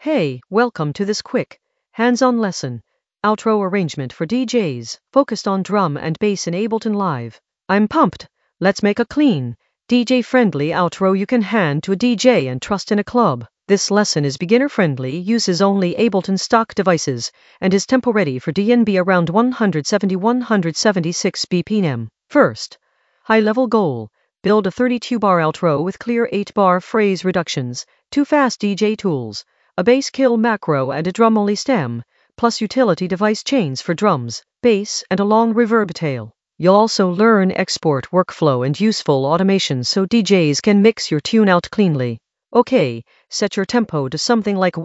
Hey, welcome to this quick, hands-on lesson, outro arrangement for DJs, focused on drum and bass in Ableton Live. I'm pumped. Let's make a clean, DJ-friendly outro you can hand to a DJ and trust in a club. This lesson is beginner-friendly, uses only Ableton stock devices, and is tempo-ready for DNB around 170-176 BPM. First, high-level goal. Build a 32-bar outro with clear 8-bar phrase reductions, 2 fast DJ tools, a bass kill macro and a drum-only stem, plus utility device chains for drums, bass, and a long reverb tail. You'll also learn export workflow and useful automations so DJs can mix your tune out cleanly. Okay, set your tempo to something like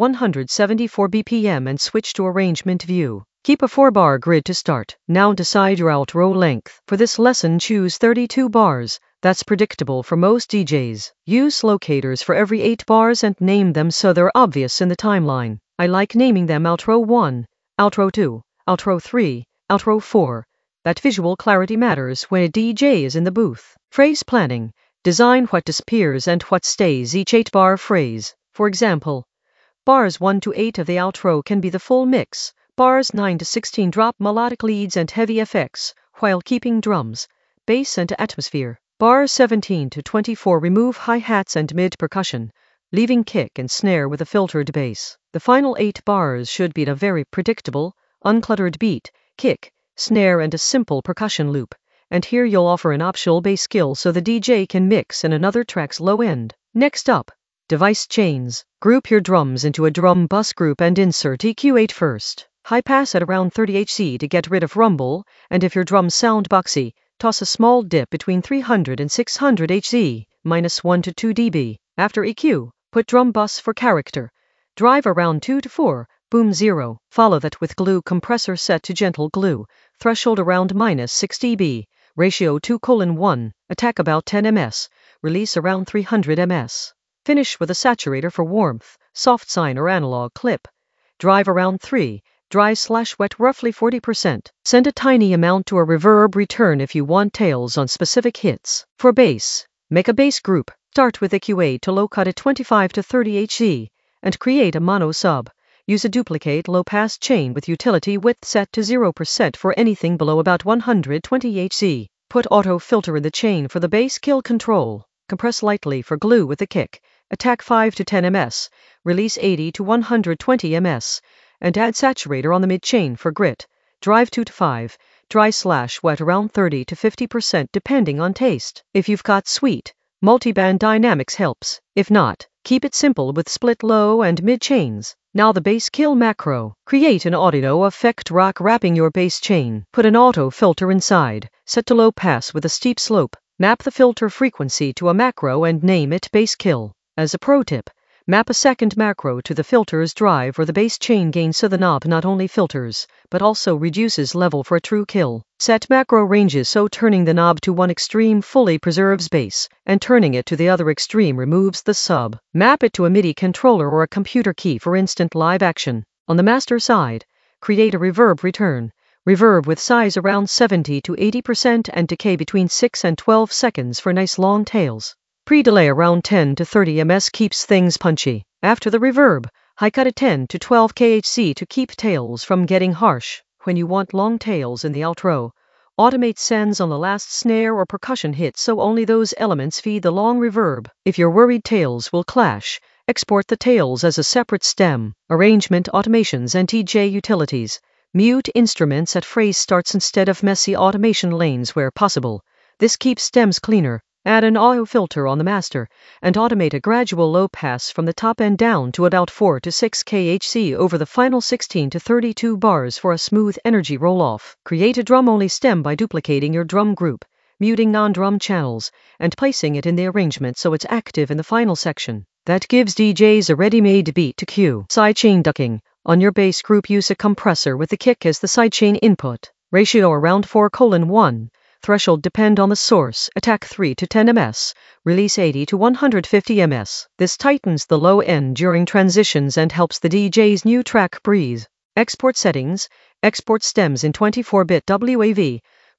174 BPM and switch to arrangement view. Keep a 4-bar grid to start. Now decide your outro length. For this lesson, choose 32 bars. That's predictable for most DJs. Use locators for every 8 bars and name them so they're obvious in the timeline. I like naming them outro 1, outro 2, outro 3, outro 4. That visual clarity matters when a DJ is in the booth. Phrase planning. Design what disappears and what stays each 8-bar phrase. For example, bars 1 to 8 of the outro can be the full mix. Bars 9 to 16 drop melodic leads and heavy effects, while keeping drums, bass and atmosphere. Bars 17 to 24 remove hi-hats and mid-percussion, leaving kick and snare with a filtered bass. The final 8 bars should be a very predictable, uncluttered beat, kick, snare and a simple percussion loop. And here you'll offer an optional bass kill so the DJ can mix in another track's low end. Next up, device chains. Group your drums into a drum bus group and insert EQ8 first. High pass at around 30 Hz to get rid of rumble, and if your drums sound boxy, toss a small dip between 300 and 600 Hz, minus 1 to 2 dB. After EQ, put drum bus for character. Drive around 2 to 4, boom 0. Follow that with glue compressor set to gentle glue, threshold around minus 6 dB, ratio 2:1, attack about 10 ms, release around 300 ms. Finish with a saturator for warmth, soft sine or analog clip. Drive around 3. Dry/wet roughly 40%. Send a tiny amount to a reverb return if you want tails on specific hits. For bass, make a bass group. Start with EQ8 to low cut at 25 to 30 Hz and create a mono sub. Use a duplicate low-pass chain with utility width set to 0% for anything below about 120 Hz. Put auto filter in the chain for the bass kill control. Compress lightly for glue with the kick. Attack 5 to 10 ms. Release 80 to 120 ms. And add saturator on the mid-chain for grit. Drive 2 to 5, dry/wet around 30 to 50% depending on taste. If you've got sweet, multiband dynamics helps. If not, keep it simple with split low and mid-chains. Now the bass kill macro. Create an audio effect rock wrapping your bass chain. Put an auto filter inside, set to low pass with a steep slope. Map the filter frequency to a macro and name it bass kill. As a pro tip, map a second macro to the filter's drive or the bass chain gain so the knob not only filters, but also reduces level for a true kill. Set macro ranges so turning the knob to one extreme fully preserves bass, and turning it to the other extreme removes the sub. Map it to a MIDI controller or a computer key for instant live action. On the master side, create a reverb return. Reverb with size around 70 to 80% and decay between 6 and 12 seconds for nice long tails. Pre-delay around 10 to 30 ms keeps things punchy. After the reverb, high cut at 10 to 12 kHz to keep tails from getting harsh. When you want long tails in the outro, automate sends on the last snare or percussion hit so only those elements feed the long reverb. If you're worried tails will clash, export the tails as a separate stem. Arrangement automations and DJ utilities. Mute instruments at phrase starts instead of messy automation lanes where possible. This keeps stems cleaner. Add an auto filter on the master, and automate a gradual low pass from the top end down to about 4 to 6 kHz over the final 16 to 32 bars for a smooth energy roll-off. Create a drum-only stem by duplicating your drum group, muting non-drum channels, and placing it in the arrangement so it's active in the final section. That gives DJs a ready-made beat to cue. Sidechain ducking. On your bass group, use a compressor with the kick as the sidechain input. Ratio around 4:1. Threshold depend on the source, attack 3 to 10 ms, release 80 to 150 ms. This tightens the low end during transitions and helps the DJ's new track breathe. Export settings, export stems in 24-bit WAV,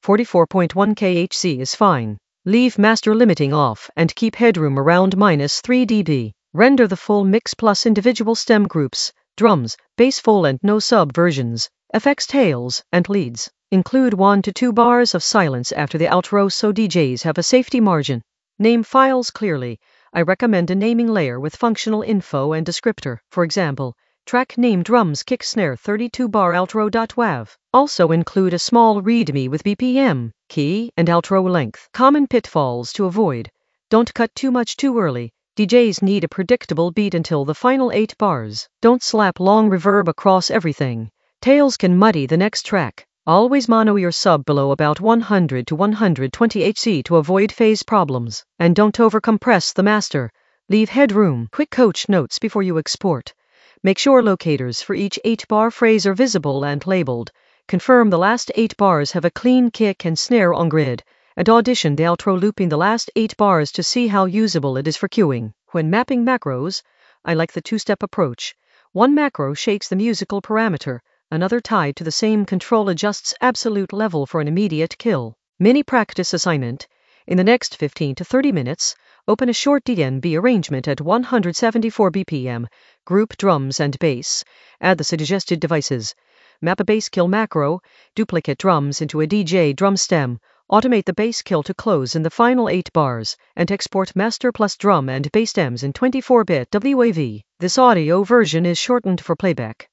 44.1 kHz is fine. Leave master limiting off and keep headroom around minus 3 dB. Render the full mix plus individual stem groups, drums, bass full and no sub versions, effects tails, and leads. Include 1 to 2 bars of silence after the outro so DJs have a safety margin. Name files clearly. I recommend a naming layer with functional info and descriptor. For example, track name drums kick snare 32 bar outro.wav. Also include a small readme with BPM, key, and outro length. Common pitfalls to avoid. Don't cut too much too early. DJs need a predictable beat until the final 8 bars. Don't slap long reverb across everything. Tails can muddy the next track. Always mono your sub below about 100 to 120 Hz to avoid phase problems. And don't overcompress the master. Leave headroom. Quick coach notes before you export. Make sure locators for each 8-bar phrase are visible and labeled. Confirm the last 8 bars have a clean kick and snare on grid. And audition the outro looping the last 8 bars to see how usable it is for queuing. When mapping macros, I like the 2-step approach. One macro shakes the musical parameter, another tied to the same control adjusts absolute level for an immediate kill. Mini practice assignment. In the next 15 to 30 minutes, open a short DNB arrangement at 174 BPM, group drums and bass, add the suggested devices. Map a bass kill macro, duplicate drums into a DJ drum stem, automate the bass kill to close in the final 8 bars, and export master plus drum and bass stems in 24-bit WAV. This audio version is shortened for playback.